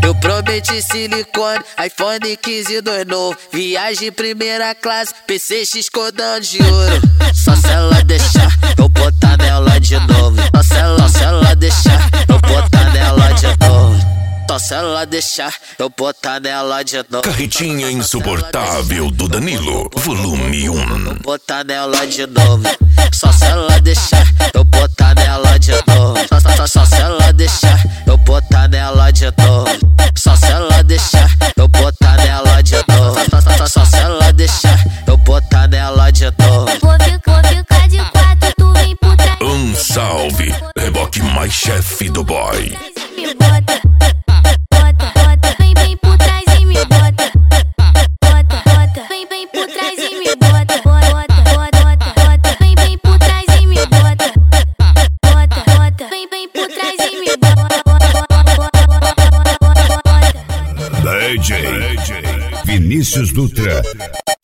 Eu prometi silicone, iPhone 15 2 novo. Viagem primeira classe, PCX codão de ouro. Só se ela deixar, eu botar nela de novo. Só se ela deixar, eu botar nela de novo. Só se ela deixar, eu botar nela de novo. Carretinha insuportável do Danilo, volume 1. Botar nela de novo. Só se ela deixar, eu botar nela de novo. Só se ela deixar, eu botar nela de novo. Só se ela deixar, eu botar nela de novo. Só se ela deixar, eu botar nela de novo. Vou ficar de quatro, tu vem por trás. Salve, reboque mais chefe do boy. Me bota, vem por trás e me bota. Vem por trás e me bota. Vem por trás e me bota. Vem por trás e me bota. DJ Vinícius Dutra.